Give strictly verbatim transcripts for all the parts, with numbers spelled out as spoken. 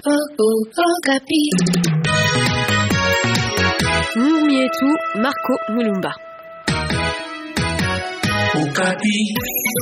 Mimi yetu Marco Mulumba. Okapi.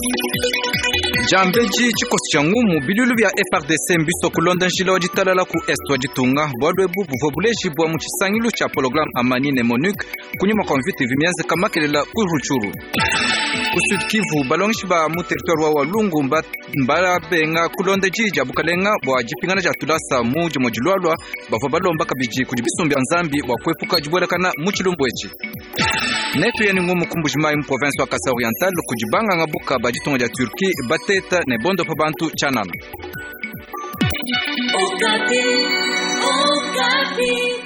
Jambeji chikosi cha ngumu bilulu vya F R D C mbiso kulonda njila wajitalala ku est wajitunga bwadwe bubu vobuleji bwa muchisangilu cha program amani ne Monique kunyuma kwa mviti vimianze kama kelela kuruchuru kusud Kivu balongishi ba mu territoire wa Walungu mbala benga kulonda jija bukalenga bwa jipingana ja tulasa muji mojilwalwa bavo balomba kabiji kujibisumbi anzambi bwa kwepuka jibwelekana muchilumbwechi netu yani ngumu kumbujimai mu province wa Kasai Oriental kujibanga ngabuka bajitunga ja Turki bateta ne bondo pa bantu chanana. Okapi, Okapi.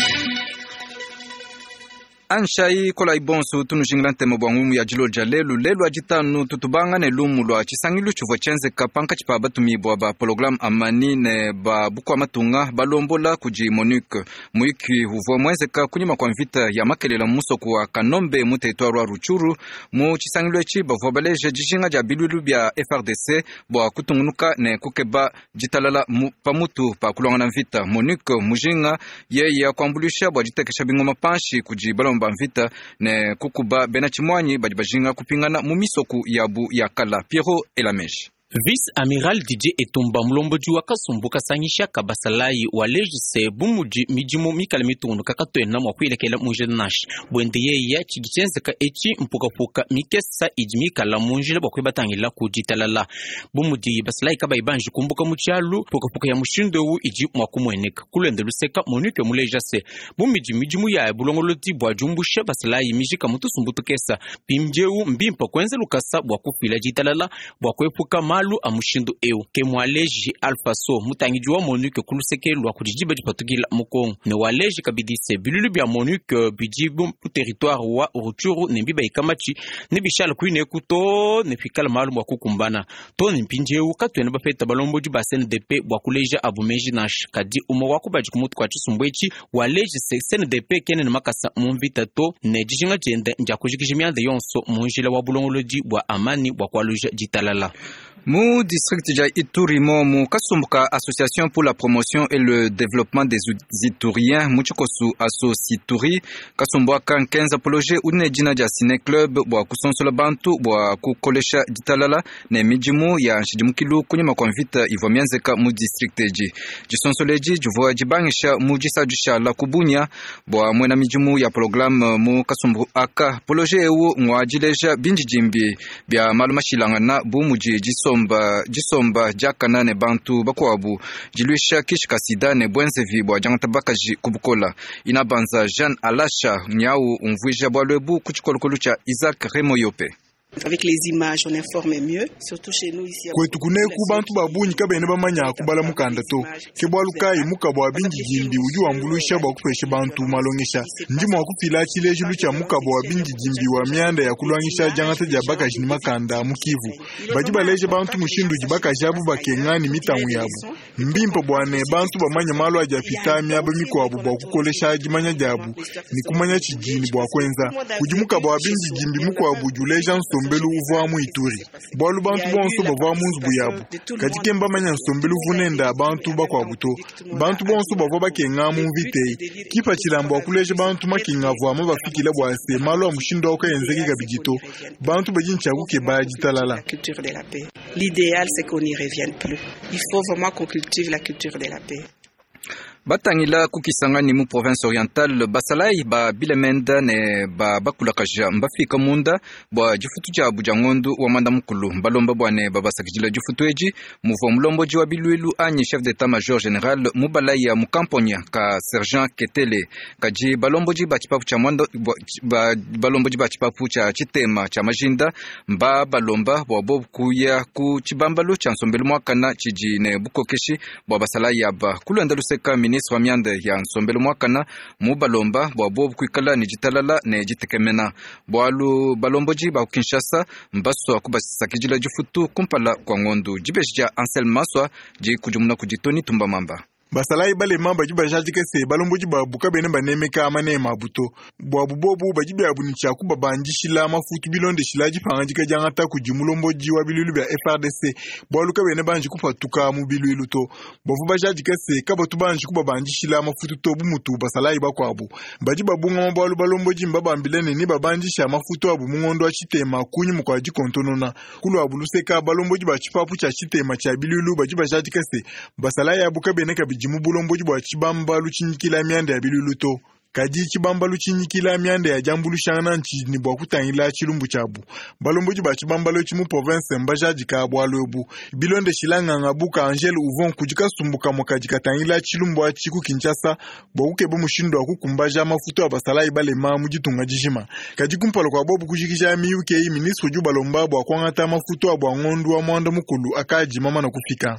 Anshai kola ibonsu tunujingilante mabwangumu ya jilo jalelu lelu ajitanu tutubanga ne lumu lwa chisangilu chuvo chenze kapanka chipa batumi bwa ba program amani ne ba bukwa matunga balombola kuji Monique muiki huvo mwenzeka kunyima kwa mvita ya makelela muso kwa Kanombe mu territoire wa Ruchuru mu chisangilu echi bavo baleje jishinga ja bilulu bya F R D C bwa kutungunuka ne kukeba jitalala mu, pamutu pa kulongana mvita Monique mujinga yeye kwambulisha bwa jitekesha bingo mapanshi kuji balomba mvita ne kukuba bena chimwanyi badibajinga kupingana mumisoku yabu ya kala Piero Elamesh. Vice-amiral Didier Etumba Mulomboji wakasumbuka sanyisha kabasalai walejise bumuji mijimu mikala mitundu kakatwena mwakwilekela mujele nashi bwendeye ya chigicenzeka echi mpuka-puka mikesa ijimikala munjile bakwebatangila kujitalala bumuji basalai kaba ibanji kumbuka muchalu puka-puka ya mushindewu iji mwakumweneka kulende luseka Monique mulejase bumiji mijimu ya bulongoloti bwa jumbusha basalai mijika mutu sumbutu kesa pimjewu mbimpa kwenze lukasa bwakufila jitalala bwakwepuka malu amushindu eu ke mwaleji alfaso mutangijuwa Monique kulusekelwa kujijiba jipatugila mukongo ne waleji kabidise bilulu bya Monique bijibu territoire wa Ruchuru nembiba ikamachi nebishala kuine kuto nefikala malu mwa kukumbana to nimpinjeu katwena bafeta balomboji ba C N D P bwa kuleja abumeji nash kadi umo wakubaji kumutu kwa chisumbwechi waleji C N D P kene makasa mumvita to ne jishinga jende nja kujikishimiande yonso munjila wa bulongoloji bwa amani bwa kwaluja jitalala. Mu district ja Ituri mo mu kasumbuka Association pour la promotion et le développement des Ituriens muchikosu aso Situri kasumbuka quinze projet une jina ja Cine Club bwa kusonsola bantu bwa kukolesha jitalala ne mijimu ya nshidimkilu kunyima kwa mvita ivomyanzeka mu district ji jisonsoleji juvoa jibangisha mu jisajusha la kubunya bwa mwena mijimu ya program mu kasumbuka projet ewu mwajileja binjijimbi bya malumashilanga na bumuji jiso Jisomba, jisomba jakana ne bantu bakwabu jilwisha kishika sida ne bwenzevi bwa jangatabaka kubukola inabanza Jean Alasha nyau umvuija bwalwebu kuchikolokolu cha Isaac Remoyope. Avec les images on informe mieux surtout chez nous ici kwetu kuneku bantu babunyi kabene bamanya kubala mukanda to kebwalukai mukabwa bingi jimbi uju ambulusha bwa kupeshe bantu malongesha ndimo akupila chileju lucha mukabwa bingi jimbi wa mianda ya kulwangisha jangata jabaka jini makanda mukivu bajiba leje bantu mushindu jibaka jabu bakengani mitangu yabu mbimpa bwane bantu bamanya malo ajafitami aba mikwabu bwa kukolesha jimanya jabu ni kumanya chijini bwa kwenza kujumuka bwa bingi jimbi mukwabu juleja Sombelu uva mu Ituri bwalu bantu bonso bava mu nzbuyabu katike mbamanya Sombelu vunenda abantu bakwa buto bantu bonso bava bakenga mu vitei kipa chilambo akuleje bantu makinga vwa bafikile bwase malo amushindo okayenzeki kabijito bantu bajincha kuke bajitalala. L'idéal c'est qu'on n'y revienne plus. Il faut vraiment qu'on cultive la culture de la paix. Batangila kukisangani mu province orientale basalai ba bilemenda ne ba bakulakaja mbafika munda bwa jifutu cha bujangondu wa manda mukulu balomba bwane babasakijila jifutu eji muvo mulomboji wa bilwelu anyi chef d'état major général mubalaya mukamponya ka sergent Ketele kaji balomboji ba chipapu cha mwanda ba balomboji ba chipapu cha chitema cha majinda mba balomba bwa bob kuya ku chibambalo cha nsombelu mwakana chiji ne bukokeshi bwa basalai aba kulenda luseka ministre wa miande ya nsombelu mwakana mu balomba bwa bobu kwikala ni jitalala ne jitekemena bwalu balomboji ba Kinshasa mbaso kubasakijila jifutu kumpala kwa ngondu jibeshja Ansel Maswa ji kujumuna kujitoni tumba mamba. basalai balema baji bajaji kese balomboji babuka bene banemeka amane mabuto bwabu bobu baji byabu ni chaku babanji shila mafutu bilonde shilaji pangaji ka jangata kujimulomboji wa bilulu bya F R D C bwaluka bene banji kupatuka mu bilulu to bovu bajaji kese kabatu banji kubabanji shila mafutu to bumutu basalai bakwabu baji babunga mbalu balomboji mbabambilene ni babanji sha mafutu abu mungondo wa chitema kunyi mukwaji kontonona kulu abuluseka balomboji bachipapu cha chitema cha bilulu baji bajaji kese basalai abuka bene ka bijimu bulomboji bwa chibamba luchinyikila mianda ya bilulu to kaji chibamba luchinyikila mianda ya jambulu shangana nchi ni bwa kutangila chilumbu chabu balomboji ba chibamba lo chimu province mbajaji ka bwa lobu bilonde shilanga ngabuka Angel Uvon kujika sumbuka mwakaji katangila chilumbu wa chiku Kinshasa bwa ukebo mushindo wa kukumbaja mafuto wa basalai bale maa mujitunga jishima kaji kumpalo kwa bobu kujikisha miuke hii ministro juba lomba bwa kwangata mafuto wa bwa ngondu wa mwanda mukulu akaji mama na kufika.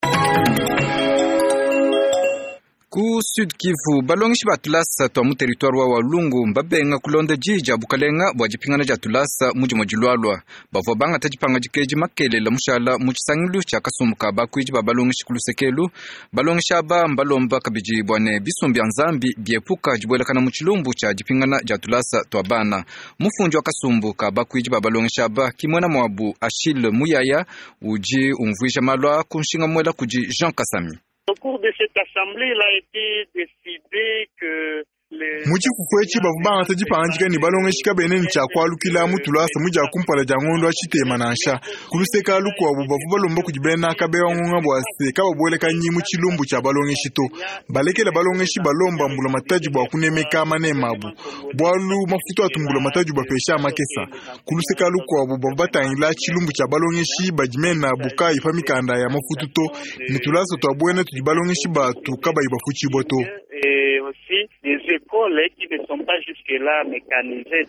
Ku Sud Kivu balongishi batulasa twa mu territoire wa Walungu mbabenga kulonda jija bukalenga bwajipingana ja tulasa muji mojilwalwa bavo banga tajipanga jikeji makelela mushala muchisangilu cha kasumuka bakwiji babalongishi kulusekelu balongisha ba mbalomba kabiji bwane bisumbi anzambi biepuka jibwela kana muchilumbu cha jipingana ja tulasa twa bana mufunjo wa kasumbuka bakwiji babalongisha ba kimwana mwabu Achille Muyaya uji umvuisha malwa kunshinga mwela kuji Jean Kasami. Au cours de cette assemblée, il a été décidé que muchi kukwechi bavubanga tajipanjika ni balonge shika bene ncha kwalu kila mutulasa muja kumpala jangondo achitema nansha kuluseka luko abo bavuba lomba kujibena kabewa ngonga bwase kaba bweleka nyimu chilumbu cha balonge shito balekela balonge shi balomba mbula mataji bwa kunemeka amane mabu bwalu mafuto atumbula mataji bwa pesha makesa kuluseka luko abo babata ila chilumbu cha balonge shi bajimena buka ifamikanda ya mafuto to nitulasa to abwene tujibalonge shi batu kaba ibafuchi boto et aussi des écoles qui ne sont pas jusque-là mécanisées.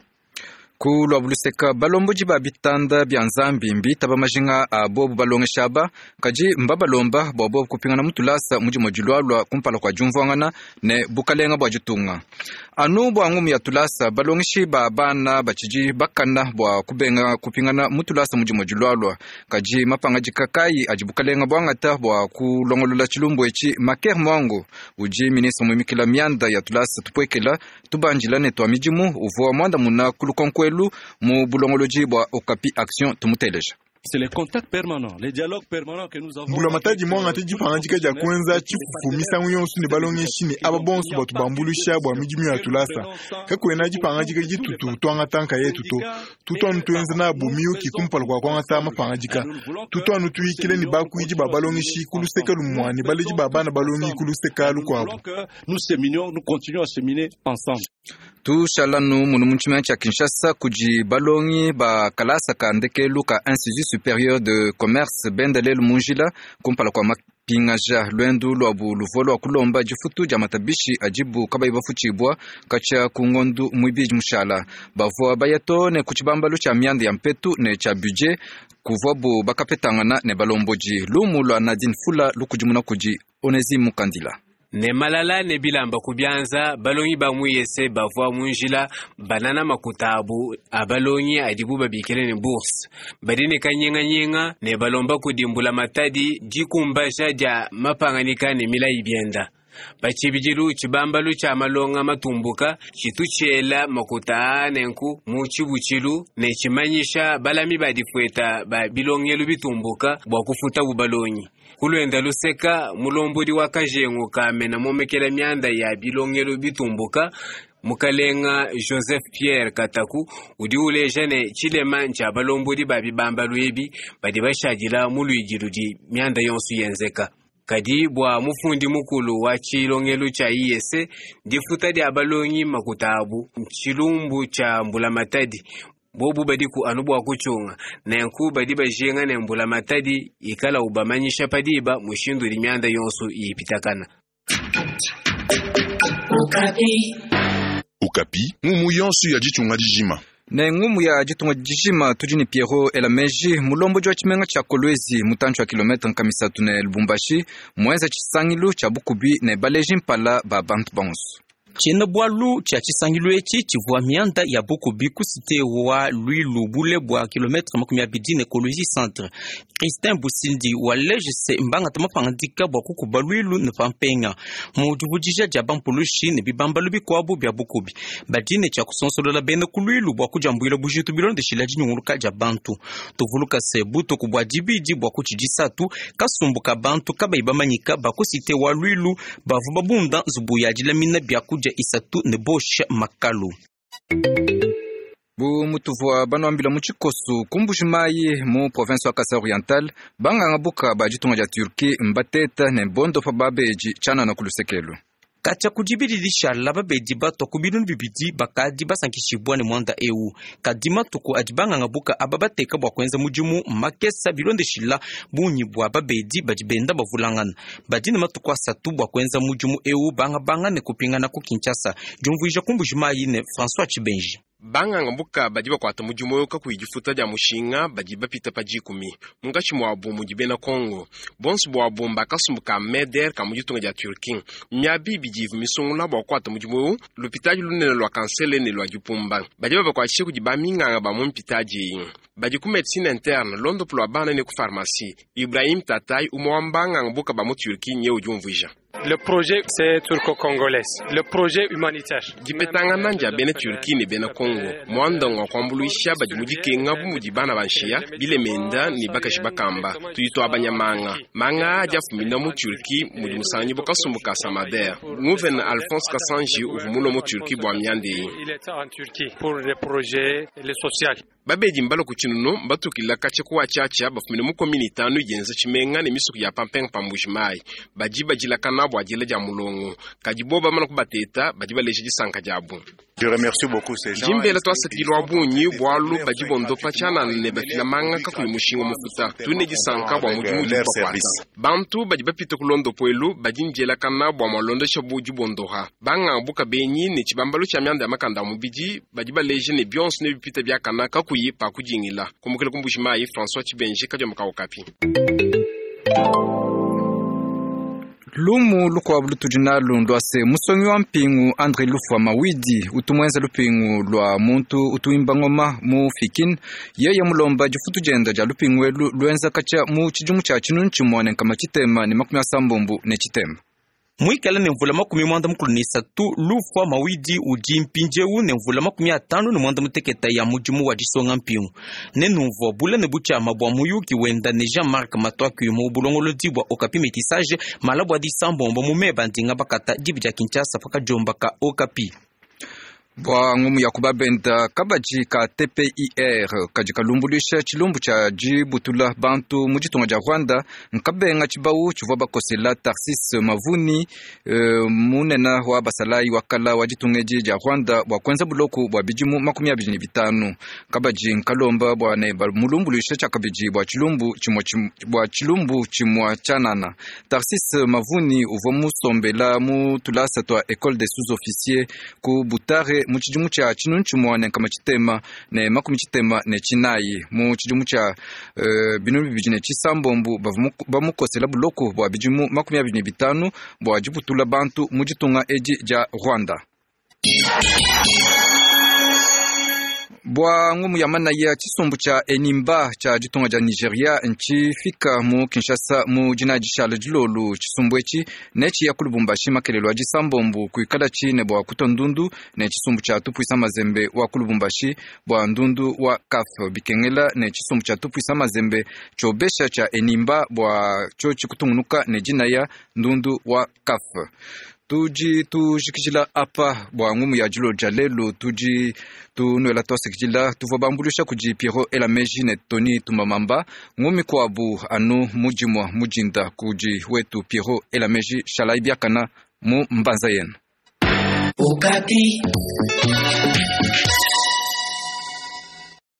Kulu abuluseka balomboji ba bitanda bya nzambi mbita bamajinga abobu balongeshaba kaji mbabalomba bobo kupingana mutulasa muji mojilwalwa kumpala kwa jumvangana ne bukalenga bwa jitunga anu bwa ngumi ya tulasa balongishi ba bana bachiji bakana bwa kubenga kupingana mutulasa muji mojilwalwa kaji mapanga jikakai ajibukalenga bwa ngata bwa kulongolola chilumbu echi maker mwango uji ministre mwimikila mianda ya tulasa tupwekela tubanjila ne twa mijimu uvo mwanda muna kulukonkwe mu bulongoloji bwa Okapi Action tumuteleja. C'est les contacts permanents, les dialogues permanents que nous avons. Mbula mataji mwanga teji panjika ja kwenza chifufu misangu yonsu ni balonge shini aba bonsu batu bambulusha bwa mijimi ya tulasa kako enaji panjika ji tutu twanga tanka yetu to tutu anu tuenza na bumiu kikumpala kwa kwanga tama panjika tutu anu tuikile ni baku iji babalonge shi kuluseka lumwani baleji babana balongi kuluseka lu kwa nous séminons, nous continuons à séminer ensemble. Tu shalanu munu munchima cha Kinshasa kuji balongi ba kalasa ka ndeke luka Institut supérieur de commerce bendelelu munjila kumpala kwa mapingaja lwendu lwabu luvolo wa kulomba jifutu ja matabishi ajibu kaba ibafuchibwa kacha kungondu mwibiji mushala bavua bayato ne kuchibambalu cha mianda ya mpetu ne cha budget kuvobu bakapetangana ne balomboji lumu lwa Nadine Fula lukujimuna kuji Onezimu Kandila ne malala ne bilamba kubyanza balongi bamuyese bavwa munjila banana makutabu abalongi adibu babikele ne bourse badine kanyenga nyenga ne balomba kudimbula matadi jikumbasha ja mapanganika ne milai byenda bachibijiru chibambalu cha malonga matumbuka chituchela makuta nenku muchibuchilu ne chimanyisha balami badifweta ba bilongelu bitumbuka bwa kufuta bubalongi kulwenda luseka mulombodi wa kajengo kamena momekela myanda ya bilongelu bitumbuka mukalenga Joseph Pierre Kataku udi ulejane chilema ncha balombodi babibambalu ebi badi bashajila muluijirudi myanda yonsu yenzeka kadi bwa mufundi mukulu wa chilongelu cha I S difuta dia balongi makutabu chilumbu cha mbulamatadi bobu badiku anubwa kuchunga na yanku badi bajenga na mbulamatadi ikala ubamanyisha padiba mushindu limyanda yonsu ipitakana. Okapi Okapi ngumu yonsu ya jichunga jijima ne ngumu ya jitunga jijima tujini Pierrot Elameji mulombo jwa chimenga cha Kolwezi mutancho wa kilometre nkamisatu ne Lubumbashi mwenza chisangilu cha Bukubi ne baleji mpala ba Bantbons. Chena bwalu cha chisangilo echi chivua mianda ya buku biku site wa lui lubule bwa kilometre makumi abidi ne ekologie centre. Christian Busindi wa leje se mbanga tamapangandika bwa kukuba luilu ne pampenga. Mudubujija jaban polushi ne bibamba lubi kwabu bya bukubi. Badine cha kusonsolola bene kuluilu bwa kujambuila bujitu bilonde shilaji nyunguluka jabantu. Tuvuluka se buto kubwa jibiji bwa kuchijisatu kasumbuka bantu kabaiba manyika bako site wa luilu bavu babunda zubuya jilamina bya kuja isatu ne bosha makalu. Bu mutuvwa banwambila muchikosu kumbujimayi mu province wa Kasai Oriental banga ngabuka bajitunga ja Turki mbateta ne bondo fa babeji chana na kulusekelu. Kacha kujibidilisha laba beji bato kubidun bibidi bakadi basankishibwa ne mwanda eu kadima tuku ajibanga ngabuka ababateka bwa kwenza mujimu makesa bilonde shila bunyi bwa babedi bajibenda bavulangana badine matuku asatu bwa kwenza mujimu eu banga banga ne kupingana ku Kinshasa jumvuija kumbujimayi ne François Chibenji. Banga ngambuka bajiba kwata mujumo ka kuijifuta ja mushinga bajiba pita pajikumi mungachi mwabu mujibena Kongo bonsu bwabu mbakasumbuka meder ka mujitunga ja Turki nyabi bijivu misungula bwa kwata mujumo lupitaji lunene lwa kansele ne lwa jupumba bajiba bakwa chiku jibaminga ba mumpitaji bajiku medicine interne londo plo bana ne ku pharmacie Ibrahim Tatai umwambanga ngambuka ba mu Turki nye ujumvuija. Le projet c'est turco-congolais. Le projet humanitaire. Jipetanga nanja bene Turki ne bene Congo. Mwanda ngwa kwambulu isha bajimuji ngabu mujibana banshia bile menda ni bakashibakamba. Tuyito abanyamanga. Manga ajafumina mu Turki mujimusanyi bokasumuka Samader. Mouven Alphonse Kassanji uvumulo mu Turki bwa myande. Il était en Turquie pour les projets les sociaux. Babeji mbalo kuchinuno mbatukila kache kuwa chacha bafumina mu community anu yenza chimenga ne misuku ya pampeng pambujimai. Bajiba jilakana bwa jile ja mulongo. Kajiboba mana kubateta bajiba leje jisanka jabu. Je remercie beaucoup ces gens. Jimbele to asatilo abunyi bwalu bajibondo pachana ne bafila manga kakuli mushingo mufuta. Tune jisanka bwa mujumu jibwa Bantu bajiba pita kulondo poelu bajinjela kana bwa malondo shabu jibondo ha. Banga buka benyi ne chibambalu cha myanda makanda mubiji bajiba leje ne bions ne bipita bya kana kakuyi pa kujingila. Kumukele kumbushimai François Chibenji kajo makaokapi. Lumu lukwa bulutujina lundwase musongi wa mpingu Andre Lufwa Mawidi utumwenza lupingu lwa muntu utuimba ngoma mu fikin yeye mulomba jifutu jenda ja lupingu elu luenza kacha mu chijumu cha chinu nchimwane kama chitema ni makumi asambombu ne chitema. Mwikala ne mvula makumi mwanda mkulu ni satu Lufwa Mawidi ujimpinjewu ne mvula makumi atanu ne mwanda muteketa ya mujimu wa jisonga mpiu. Ne numvo bula ne bucha mabwa muyuki wenda ne Jean-Marc Matwaki mu bulongolo dibwa Okapi metisage malabwa disambombo mumeba ndinga bakata jibija Kinshasa faka jombaka Okapi. Bwa ngumu ya kubabenda kabaji ka T P I R kajika lumbulisha chilumbu cha jibutula bantu mujitunga ja Rwanda nkabenga chibau chuva bakosela Tarsis Mavuni e, munena wa basalai wakala wajitungeji ja Rwanda bwa kwenza buloku bwa bijimu makumi abiri bitanu kabaji nkalomba bwa ne mulumbulisha cha kabiji bwa chilumbu chimwa bwa chilumbu chimwa chanana Tarsis Mavuni uvomu sombela mu tulasa twa École des sous-officiers ku Butare mu chijumu cha chinunchumwane kama chitema ne makumi chitema ne chinayi mu chijumu cha uh, binu bibijine chisambombu bamukosela buloko bwa bijimu makumi abiri bitanu bwa jibutula bantu mujitunga eji ja Rwanda. Bwa ngumu ya mana ya chisumbu cha Enimba cha jitunga ja Nigeria nchi fika mu Kinshasa mu jinaji Charles Djilolu chisumbu echi nechi ya kulubumbashi makelelo wa jisambombu kuikala chine bwa kutondundu ne chisumbu cha Tupuisa Mazembe wa kulubumbashi bwa ndundu wa Kaf bikengela ne chisumbu cha Tupuisa Mazembe chobesha cha Enimba bwa chochi kutungunuka ne jina ya ndundu wa Kaf. Tuji tujikijila apa bwa ngumu ya jilo jalelo tuji tunuela tosekijila tuvobambulisha kuji Piero ela meji ne Tony Tumamamba ngumi kwabu anu mujimwa mujinda kuji wetu Piero ela meji shalai biakana mu mbanza yenu. Okapi.